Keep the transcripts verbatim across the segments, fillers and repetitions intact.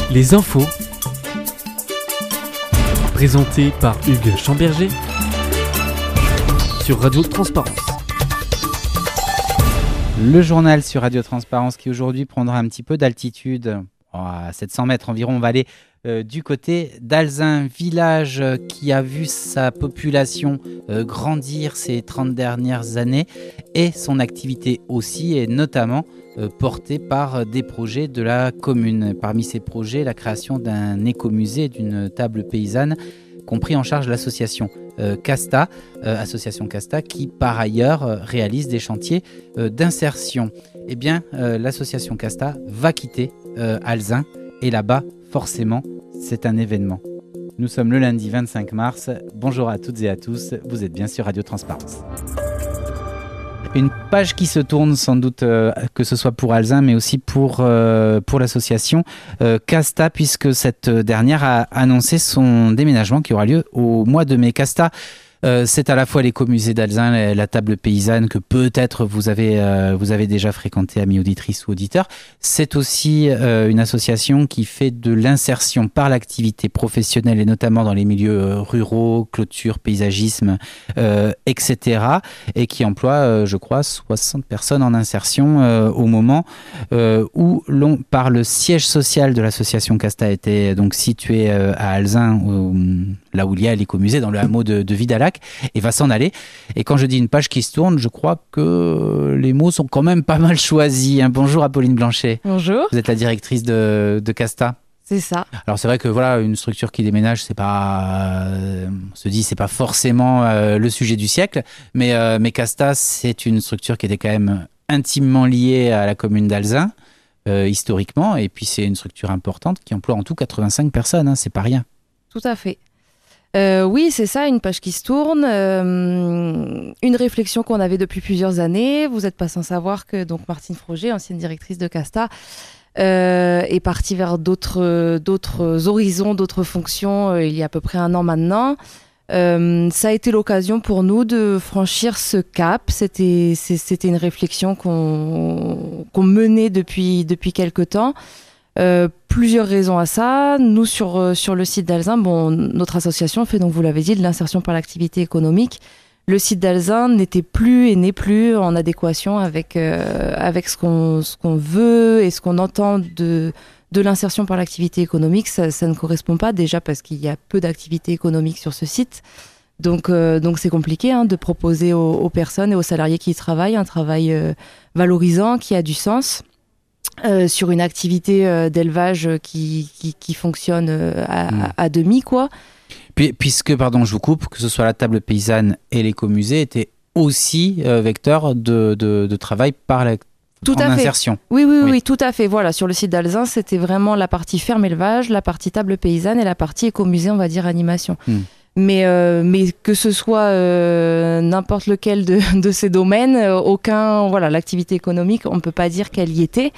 Les infos, présentées par Hugues Chamberger sur Radio Transparence. Le journal sur Radio Transparence qui aujourd'hui prendra un petit peu d'altitude. À sept cents mètres environ, on va aller euh, du côté d'Alzin, village euh, qui a vu sa population euh, grandir ces trente dernières années et son activité aussi, et notamment euh, portée par des projets de la commune. Parmi ces projets, la création d'un écomusée, d'une table paysanne, compris en charge l'association euh, Casta, euh, association Casta qui par ailleurs euh, réalise des chantiers euh, d'insertion. Eh bien, euh, l'association Casta va quitter euh, Alzin et là-bas, forcément, c'est un événement. Nous sommes le lundi vingt-cinq mars. Bonjour à toutes et à tous, vous êtes bien sur Radio Transparence. Une page qui se tourne sans doute, euh, que ce soit pour Alzin, mais aussi pour, euh, pour l'association euh, Casta, puisque cette dernière a annoncé son déménagement qui aura lieu au mois de mai. Casta, euh, c'est à la fois l'écomusée d'Alzin, la, la table paysanne que peut-être vous avez, euh, vous avez déjà fréquenté, amis auditrices ou auditeurs. C'est aussi euh, une association qui fait de l'insertion par l'activité professionnelle et notamment dans les milieux ruraux, clôture, paysagisme, euh, et cetera. Et qui emploie, euh, je crois, soixante personnes en insertion euh, au moment euh, où l'on parle. Le siège social de l'association Casta était donc situé euh, à Alzin, où, là où il y a l'écomusée, dans le hameau de, de Vidalac, et va s'en aller. Et quand je dis une page qui se tourne, je crois que les mots sont quand même pas mal choisis. Hein. Bonjour Apolline Blanchet. Bonjour. Vous êtes la directrice de, de Casta. C'est ça. Alors c'est vrai que voilà, une structure qui déménage, c'est pas, euh, on se dit, c'est pas forcément euh, le sujet du siècle, mais euh, mais Casta, c'est une structure qui était quand même intimement liée à la commune d'Alzin euh, historiquement, et puis c'est une structure importante qui emploie en tout quatre-vingt-cinq personnes. Hein, c'est pas rien. Tout à fait. Euh, oui, c'est ça, une page qui se tourne, euh, une réflexion qu'on avait depuis plusieurs années. Vous n'êtes pas sans savoir que donc Martine Froger, ancienne directrice de Casta, euh, est partie vers d'autres, d'autres horizons, d'autres fonctions euh, il y a à peu près un an maintenant. Euh, ça a été l'occasion pour nous de franchir ce cap. C'était, c'était une réflexion qu'on, qu'on menait depuis, depuis quelque temps. Euh, plusieurs raisons à ça. Nous, sur, euh, sur le site d'Alzin, bon, notre association fait, donc vous l'avez dit, de l'insertion par l'activité économique. Le site d'Alzin n'était plus et n'est plus en adéquation avec, euh, avec ce qu'on, ce qu'on veut et ce qu'on entend de, de l'insertion par l'activité économique. Ça, ça ne correspond pas, déjà parce qu'il y a peu d'activités économiques sur ce site. Donc, euh, donc c'est compliqué hein, de proposer aux, aux personnes et aux salariés qui y travaillent un travail euh, valorisant, qui a du sens. Euh, sur une activité euh, d'élevage qui, qui, qui fonctionne euh, à, mmh. à, à demi, quoi. Puis, puisque, pardon, je vous coupe, que ce soit la table paysanne et l'écomusée étaient aussi euh, vecteurs de, de, de travail par la, tout en à insertion. Fait. Oui, oui, oui, oui, tout à fait. Voilà, sur le site d'Alzin, c'était vraiment la partie ferme élevage, la partie table paysanne et la partie écomusée, on va dire, animation. Mmh. Mais, euh, mais que ce soit euh, n'importe lequel de, de ces domaines, aucun, voilà, l'activité économique, on ne peut pas dire qu'elle y était.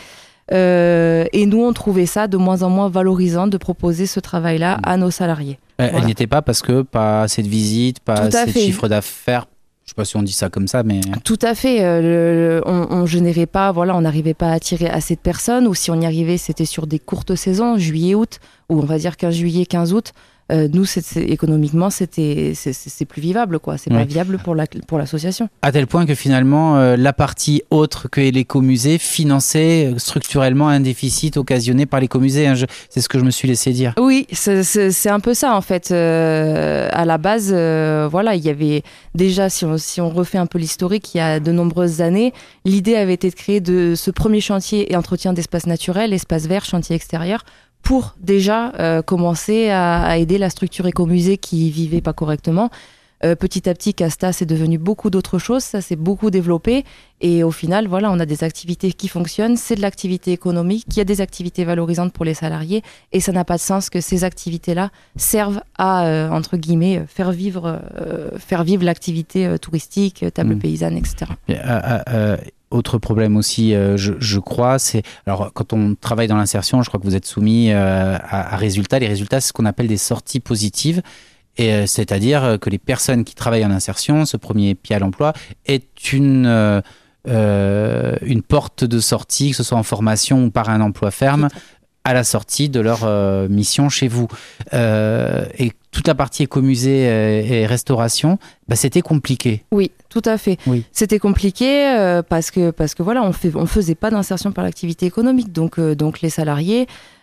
Euh, et nous, on trouvait ça de moins en moins valorisant de proposer ce travail-là à nos salariés. Elle voilà. n'y était pas parce que pas assez de visites, pas assez de chiffre d'affaires. Je ne sais pas si on dit ça comme ça, mais... Tout à fait. Euh, le, on ne générait pas, voilà, on n'arrivait pas à attirer assez de personnes, ou si on y arrivait, c'était sur des courtes saisons, juillet-août, ou on va dire quinze juillet, quinze août. Euh, nous, c'est, c'est, économiquement, c'était, c'est, c'est, c'est plus vivable, quoi. C'est oui. pas viable pour, la, pour l'association. À tel point que finalement, euh, la partie autre que l'écomusée finançait structurellement un déficit occasionné par l'écomusée. Hein, je, c'est ce que je me suis laissé dire. Oui, c'est, c'est, c'est un peu ça, en fait. Euh, à la base, euh, voilà, il y avait déjà, si on, si on refait un peu l'historique, il y a de nombreuses années, l'idée avait été de créer de ce premier chantier et entretien d'espaces naturels, espaces verts, chantier extérieur, pour déjà euh, commencer à, à aider la structure écomusée qui vivait pas correctement. Euh, petit à petit, Casta, c'est devenu beaucoup d'autres choses, ça s'est beaucoup développé, et au final, voilà, on a des activités qui fonctionnent, c'est de l'activité économique, il y a des activités valorisantes pour les salariés, et ça n'a pas de sens que ces activités-là servent à, euh, entre guillemets, faire vivre, euh, faire vivre l'activité euh, touristique, table mmh. paysanne, et cetera. Euh, euh, euh... Autre problème aussi, euh, je, je crois, c'est... Alors, quand on travaille dans l'insertion, je crois que vous êtes soumis euh, à, à résultats. Les résultats, c'est ce qu'on appelle des sorties positives. Et, euh, c'est-à-dire que les personnes qui travaillent en insertion, ce premier pied à l'emploi, est une, euh, euh, une porte de sortie, que ce soit en formation ou par un emploi ferme, à la sortie de leur euh, mission chez vous. Euh, et toute la partie écomusée et, et restauration, bah, c'était compliqué. Oui, tout à fait. Oui. C'était compliqué euh, parce que parce que voilà, on fait on faisait pas d'insertion par l'activité économique, donc euh, donc les salariés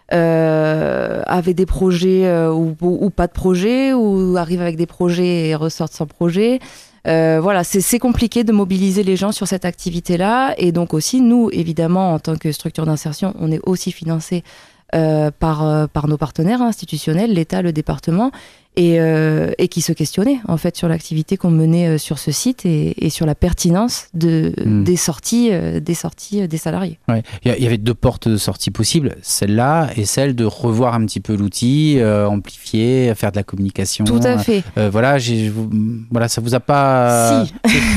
euh, avaient des projets euh, ou, ou, ou pas de projet, ou arrivent avec des projets et ressortent sans projet. Euh, voilà, c'est, c'est compliqué de mobiliser les gens sur cette activité-là. Et donc aussi, nous, évidemment, en tant que structure d'insertion, on est aussi financé euh, par, euh, par nos partenaires institutionnels, l'État, le département, et, euh, et qui se questionnaient en fait sur l'activité qu'on menait euh, sur ce site et, et sur la pertinence de, mmh. des, sorties, euh, des sorties euh, des salariés. Ouais. Il y avait deux portes de sortie possibles, celle-là et celle de revoir un petit peu l'outil, euh, amplifier, faire de la communication. Tout à fait. Euh, voilà, j'ai, voilà, ça vous a pas... Si.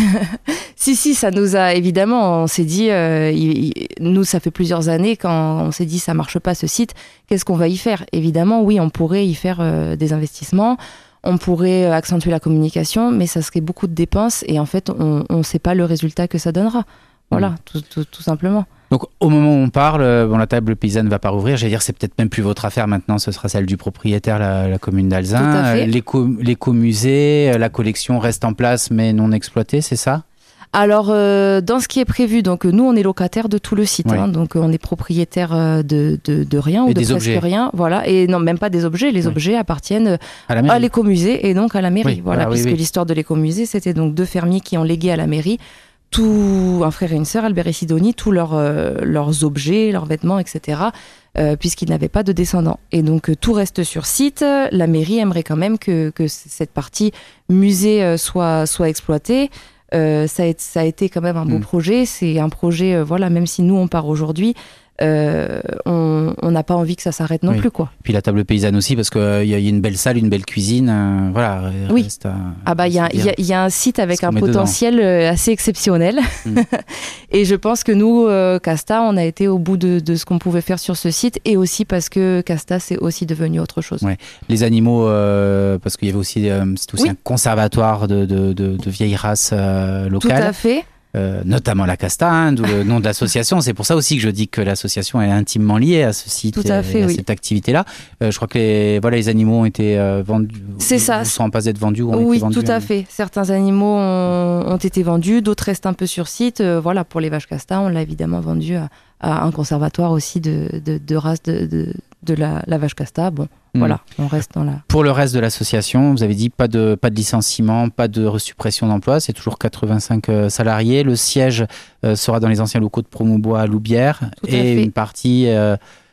Si, si, ça nous a évidemment, on s'est dit, euh, il, il, nous, ça fait plusieurs années quand on s'est dit ça marche pas ce site, qu'est-ce qu'on va y faire ? Évidemment, oui, on pourrait y faire euh, des investissements, on pourrait accentuer la communication, mais ça serait beaucoup de dépenses et en fait, on ne sait pas le résultat que ça donnera. Voilà, mmh. tout, tout, tout simplement. Donc, au moment où on parle, bon, la table paysanne ne va pas rouvrir. J'allais dire, c'est peut-être même plus votre affaire maintenant, ce sera celle du propriétaire, la, la commune d'Alzin. L'éco, l'écomusée, la collection reste en place mais non exploitée, c'est ça ? Alors, euh, dans ce qui est prévu, donc nous, on est locataire de tout le site, oui. hein, donc on est propriétaire de, de, de rien et ou de presque objets. rien, voilà. Et non, même pas des objets. Les oui. objets appartiennent à, à l'écomusée et donc à la mairie, oui, voilà, voilà, puisque oui, oui. l'histoire de l'écomusée, c'était donc deux fermiers qui ont légué à la mairie tout un frère et une sœur, Albert et Sidonie, tous leurs euh, leurs objets, leurs vêtements, et cetera. Euh, puisqu'ils n'avaient pas de descendants. Et donc, euh, tout reste sur site. La mairie aimerait quand même que, que cette partie musée euh, soit, soit exploitée. Euh, ça, a, ça a été quand même un beau mmh. projet. C'est un projet, euh, voilà, même si nous, on part aujourd'hui, euh, on n'a pas envie que ça s'arrête non oui. plus, quoi. Puis la table paysanne aussi, parce qu'il euh, y, y a une belle salle, une belle cuisine. Euh, voilà. Oui. Reste à, ah bah, il y, y, y a un site avec un potentiel dedans. assez exceptionnel. Mmh. Et je pense que nous, euh, Casta, on a été au bout de, de ce qu'on pouvait faire sur ce site, et aussi parce que Casta, c'est aussi devenu autre chose. Ouais. Les animaux, euh, parce qu'il y avait aussi, euh, c'est aussi oui. un conservatoire de, de, de, de vieilles races euh, locales. Tout à fait. Euh, notamment la Casta, hein, d'où le nom de l'association. C'est pour ça aussi que je dis que l'association est intimement liée à ce site, Tout à fait, et à oui. cette activité-là. Euh, je crois que les, voilà, les animaux ont été euh, vendus. C'est ça. Sont en passe d'être vendus ou ont oui, été vendus. Oui, tout à hein. fait. Certains animaux ont, ont été vendus, d'autres restent un peu sur site. Euh, voilà, pour les vaches Casta, on l'a évidemment vendu à, à un conservatoire aussi de, de, de race de, de, de la, la vache Casta. Bon, mmh. voilà, on reste dans la... Pour le reste de l'association, vous avez dit pas de, pas de licenciement, pas de suppression d'emplois, c'est toujours quatre-vingt-cinq euh, salariés. Le siège euh, sera dans les anciens locaux de Promobois à Loubière. Tout à et fait. une partie... Euh,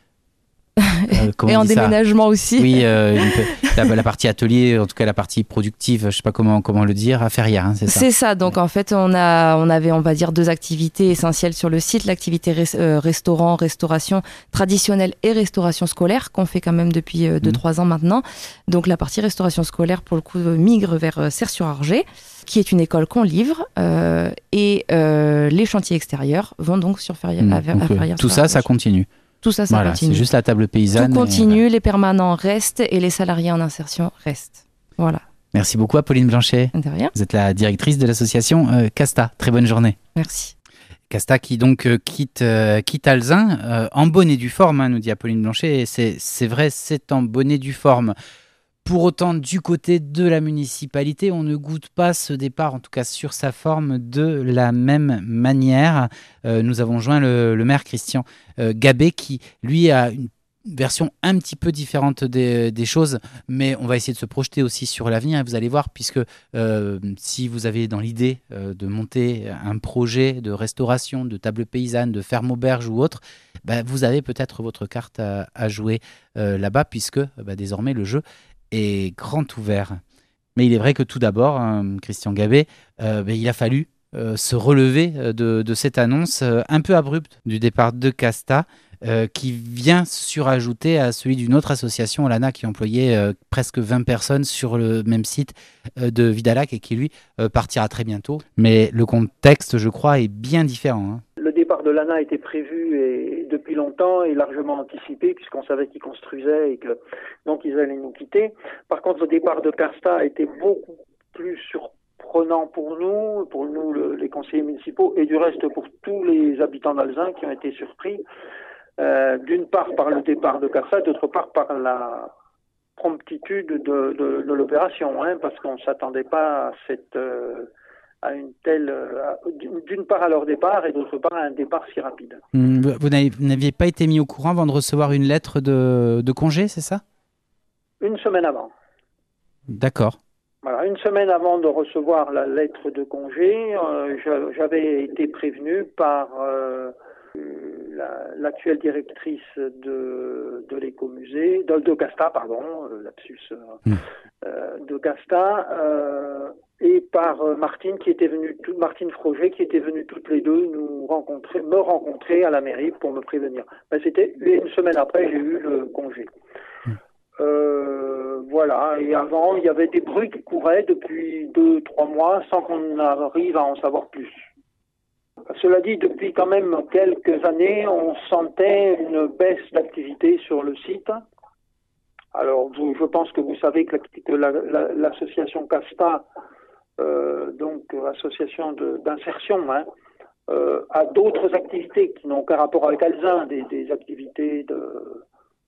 Euh, et en déménagement ça aussi. Oui, euh, une, la, la partie atelier, en tout cas la partie productive, je ne sais pas comment, comment le dire, à Ferrières, hein, c'est ça. C'est ça, donc ouais. en fait on, a, on avait on va dire deux activités essentielles sur le site, l'activité res, euh, restaurant, restauration traditionnelle et restauration scolaire qu'on fait quand même depuis deux trois mmh. ans maintenant. Donc la partie restauration scolaire pour le coup migre vers euh, Serres-sur-Arger, qui est une école qu'on livre, euh, et euh, les chantiers extérieurs vont donc sur Ferrières. Mmh. à, à donc, Ferrières tout ça, ça continue. Tout ça, ça voilà, continue. C'est juste la table paysanne. Tout continue, et... les permanents restent et les salariés en insertion restent. Voilà. Merci beaucoup, Apolline Blanchet. De rien. Vous êtes la directrice de l'association euh, Casta. Très bonne journée. Merci. Casta qui donc euh, quitte, euh, quitte Alzin euh, en bonne et due forme, hein, nous dit Apolline Blanchet. Et c'est, c'est vrai, c'est en bonne et due forme. Pour autant, du côté de la municipalité, on ne goûte pas ce départ, en tout cas sur sa forme, de la même manière. Euh, nous avons joint le, le maire Christian euh, Gabé qui, lui, a une version un petit peu différente des, des choses, mais on va essayer de se projeter aussi sur l'avenir, et vous allez voir, puisque euh, si vous avez dans l'idée euh, de monter un projet de restauration, de table paysanne, de ferme auberge ou autre, bah, vous avez peut-être votre carte à, à jouer euh, là-bas, puisque bah, désormais le jeu est grand ouvert. Mais il est vrai que tout d'abord, hein, Christian Gabé, euh, ben, il a fallu euh, se relever de, de cette annonce euh, un peu abrupte du départ de Casta, euh, qui vient surajouter à celui d'une autre association, l'A N A, qui employait euh, presque vingt personnes sur le même site euh, de Vidalac et qui, lui, euh, partira très bientôt. Mais le contexte, je crois, est bien différent. Hein. Le départ de l'A N A était prévu et depuis longtemps et largement anticipé puisqu'on savait qu'ils construisaient et que donc ils allaient nous quitter. Par contre, le départ de Casta a été beaucoup plus surprenant pour nous, pour nous le, les conseillers municipaux et du reste pour tous les habitants d'Alzin qui ont été surpris euh, d'une part par le départ de Casta, d'autre part par la promptitude de, de, de l'opération, hein, parce qu'on ne s'attendait pas à, cette, euh, à une telle... À, d'une part à leur départ et d'autre part à un départ si rapide. Mmh, vous n'aviez pas été mis au courant avant de recevoir une lettre de, de congé, c'est ça? Une semaine avant. D'accord. Voilà, une semaine avant de recevoir la lettre de congé, euh, j'avais été prévenu par euh, la, l'actuelle directrice de, de l'écomusée, de, de Casta, pardon, euh, lapsus, euh, mmh. euh, de Casta, euh, et par euh, Martine qui était venue, tout, Martine Froger qui était venue toutes les deux nous rencontrer, me rencontrer à la mairie pour me prévenir. Ben, c'était une semaine après, j'ai eu le congé. Mmh. Euh, voilà, et avant, il y avait des bruits qui couraient depuis deux, trois mois sans qu'on arrive à en savoir plus. Cela dit, depuis quand même quelques années, on sentait une baisse d'activité sur le site. Alors, vous, je pense que vous savez que, la, que la, la, l'association Casta, euh, donc association de, d'insertion, hein, euh, a d'autres activités qui n'ont aucun rapport avec Alzin, des, des activités de...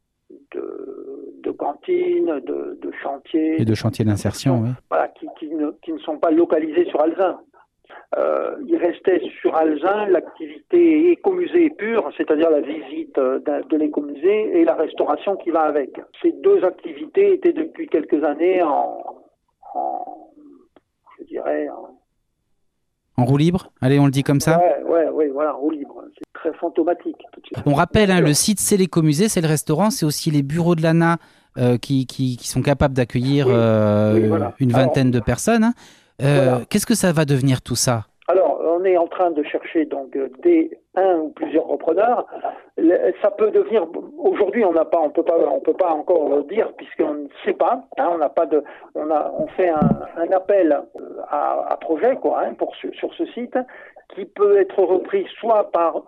De, de cantines, de, de chantiers. Et de chantiers d'insertion, oui. Voilà, qui, qui, ne, qui ne sont pas localisés sur Alzin. Euh, il restait sur Alzin l'activité écomusée pure, c'est-à-dire la visite de, de l'écomusée et la restauration qui va avec. Ces deux activités étaient depuis quelques années en, en je dirais, en... En roue libre? Allez, on le dit comme ça? Ouais, ouais, ouais, voilà, en roue libre. C'est très fantomatique. Tout de suite. On rappelle, hein, le site, c'est l'écomusée, c'est le restaurant, c'est aussi les bureaux de l'A N A euh, qui, qui, qui sont capables d'accueillir oui, euh, oui, voilà. une vingtaine Alors, de personnes. Hein. Euh, voilà. Qu'est-ce que ça va devenir tout ça? Alors, on est en train de chercher donc des un ou plusieurs repreneurs. Ça peut devenir. Aujourd'hui, on n'a pas, on peut pas, on peut pas encore le dire puisqu'on ne sait pas. Hein, on n'a pas de. On a, on fait un, un appel à, à projet quoi, hein, pour sur, sur ce site qui peut être repris soit par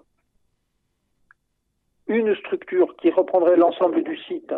une structure qui reprendrait l'ensemble du site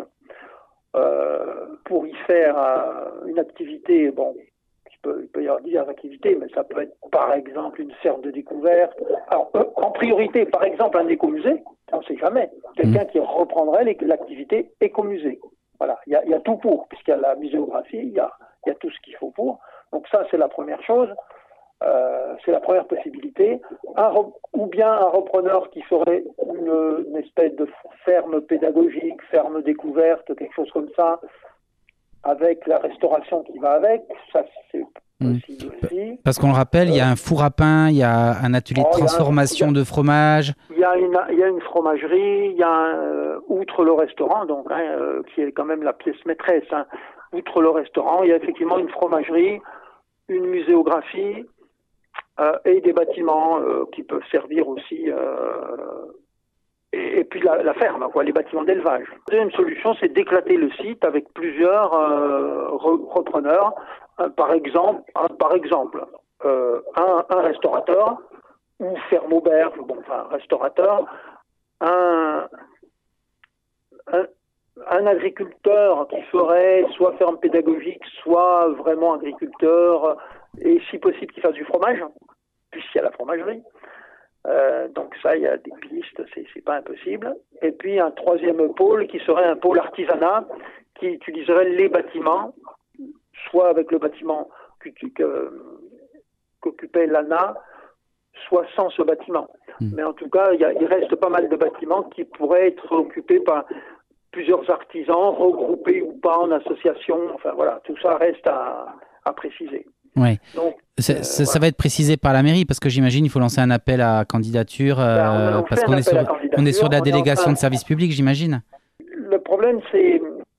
euh, pour y faire euh, une activité. Bon. Il peut, il peut y avoir diverses activités, mais ça peut être par exemple une serre de découverte. Alors, euh, en priorité, par exemple, un écomusée, on ne sait jamais. Quelqu'un mmh. qui reprendrait les, l'activité écomusée. Voilà, il y, y a tout pour, puisqu'il y a la muséographie, il y a, y a tout ce qu'il faut pour. Donc ça, c'est la première chose. Euh, c'est la première possibilité. Un re, ou bien un repreneur qui ferait une, une espèce de ferme pédagogique, ferme découverte, quelque chose comme ça, avec la restauration qui va avec, ça c'est possible mmh. aussi. Parce qu'on le rappelle, il euh, y a un four à pain, il y a un atelier oh, de transformation un, a, de fromage. Il y a une, il y a une fromagerie, il y a un, euh, outre le restaurant, donc hein, euh, qui est quand même la pièce maîtresse. Hein, outre le restaurant, il y a effectivement une fromagerie, une muséographie euh, et des bâtiments euh, qui peuvent servir aussi. Euh, Et puis la, la ferme, quoi, les bâtiments d'élevage. La deuxième solution, c'est d'éclater le site avec plusieurs euh, repreneurs. Euh, par exemple, un, par exemple euh, un, un restaurateur ou ferme auberge, bon, enfin restaurateur, un, un, un agriculteur qui ferait soit ferme pédagogique, soit vraiment agriculteur, et si possible qui fasse du fromage, puisqu'il y a la fromagerie. Euh, donc ça, il y a des pistes, c'est, c'est pas impossible. Et puis un troisième pôle qui serait un pôle artisanat qui utiliserait les bâtiments, soit avec le bâtiment qu'occupait l'A N A, soit sans ce bâtiment. Mmh. Mais en tout cas, il, y a, il reste pas mal de bâtiments qui pourraient être occupés par plusieurs artisans, regroupés ou pas en association. Enfin voilà, tout ça reste à, à préciser. Oui. Donc, ça, euh, ça, ça va être précisé par la mairie parce que j'imagine il faut lancer un appel à candidature euh, ben, on, on parce qu'on est sur, on est sur la délégation train... de service public, j'imagine. Le problème, c'est,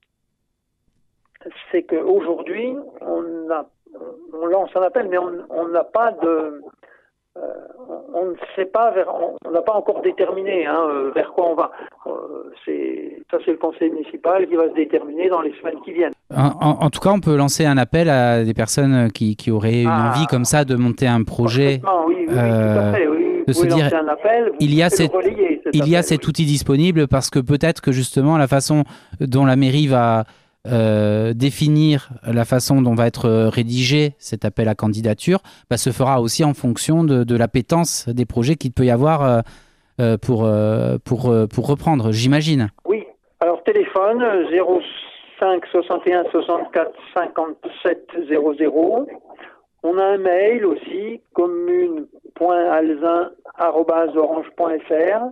c'est qu'aujourd'hui, on, a, on lance un appel, mais on n'a pas de... Euh, on ne sait pas vers, on n'a pas encore déterminé hein, vers quoi on va. Euh, c'est, ça, c'est le conseil municipal qui va se déterminer dans les semaines qui viennent. En, en, en tout cas, on peut lancer un appel à des personnes qui, qui auraient une ah, envie comme ça de monter un projet. Oui, oui, euh, tout à fait, oui. De se dire, un appel, il y a, cette, relayer, il appel, y a cet oui. outil disponible parce que peut-être que justement la façon dont la mairie va Euh, définir la façon dont va être rédigé cet appel à candidature bah, se fera aussi en fonction de, de l'appétence des projets qu'il peut y avoir euh, euh, pour, euh, pour, euh, pour reprendre, j'imagine. Oui. Alors, téléphone zéro cinq soixante et un soixante-quatre cinquante-sept zéro zéro. On a un mail aussi, commune point alzin arobase orange point f r.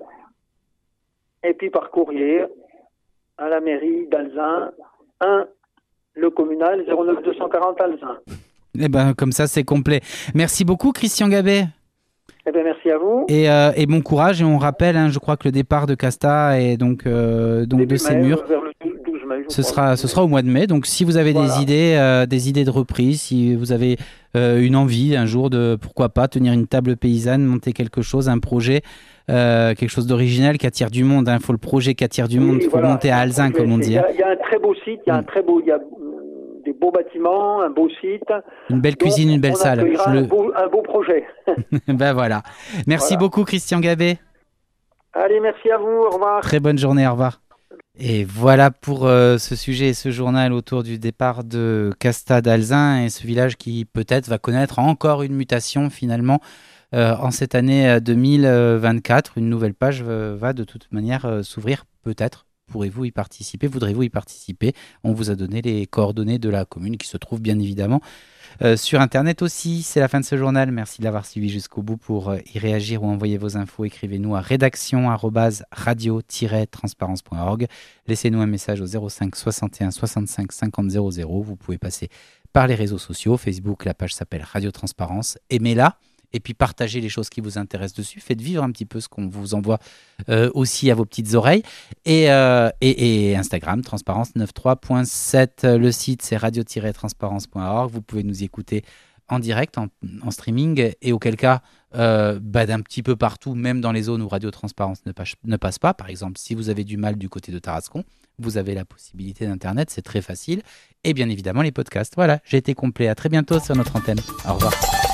Et puis par courrier à la mairie d'Alzin, un, le communal, zéro neuf deux cent quarante Alzin. Eh ben, comme ça, c'est complet. Merci beaucoup, Christian Gabet. Eh bien, merci à vous. Et, euh, et bon courage. Et on rappelle, hein, je crois que le départ de Casta est donc, euh, donc de ces murs. Vers le douze mai, Ce sera, ce sera au mois de mai. Donc, si vous avez voilà. des idées, euh, des idées de reprise, si vous avez euh, une envie un jour de, pourquoi pas, tenir une table paysanne, monter quelque chose, un projet, euh, quelque chose d'original qui attire du monde. Il hein, faut le projet qui attire du oui, monde. Il faut voilà. monter à Alzin, comme on dit. Il y, a, il y a un très beau site. Il y a un très beau, il y a des beaux bâtiments, un beau site. Une belle Donc, cuisine, une belle on salle. Je le... un, beau, un beau projet. Ben voilà. Merci voilà. beaucoup, Christian Gabet. Allez, merci à vous. Au revoir. Très bonne journée. Au revoir. Et voilà pour euh, ce sujet et ce journal autour du départ de Casta d'Alzin et ce village qui peut-être va connaître encore une mutation finalement euh, en cette année deux mille vingt-quatre. Une nouvelle page euh, va de toute manière euh, s'ouvrir peut-être. Pourrez-vous y participer? Voudrez-vous y participer? On vous a donné les coordonnées de la commune qui se trouve bien évidemment euh, sur Internet aussi. C'est la fin de ce journal. Merci de l'avoir suivi jusqu'au bout. Pour euh, y réagir ou envoyer vos infos, écrivez-nous à rédaction arobase radio tiret transparence point org. Laissez-nous un message au zéro cinq soixante et un soixante-cinq cinquante zéro zéro. Vous pouvez passer par les réseaux sociaux. Facebook, la page s'appelle Radio Transparence. Aimez-la. Et puis partagez les choses qui vous intéressent dessus. Faites vivre un petit peu ce qu'on vous envoie euh, aussi à vos petites oreilles. Et, euh, et, et Instagram, transparence quatre-vingt-treize point sept. Le site, c'est radio tiret transparence point org. Vous pouvez nous y écouter en direct, en, en streaming. Et auquel cas, euh, bah, d'un petit peu partout, même dans les zones où Radio Transparence ne passe, ne passe pas. Par exemple, si vous avez du mal du côté de Tarascon, vous avez la possibilité d'Internet. C'est très facile. Et bien évidemment, les podcasts. Voilà, j'ai été complet. À très bientôt sur notre antenne. Au revoir.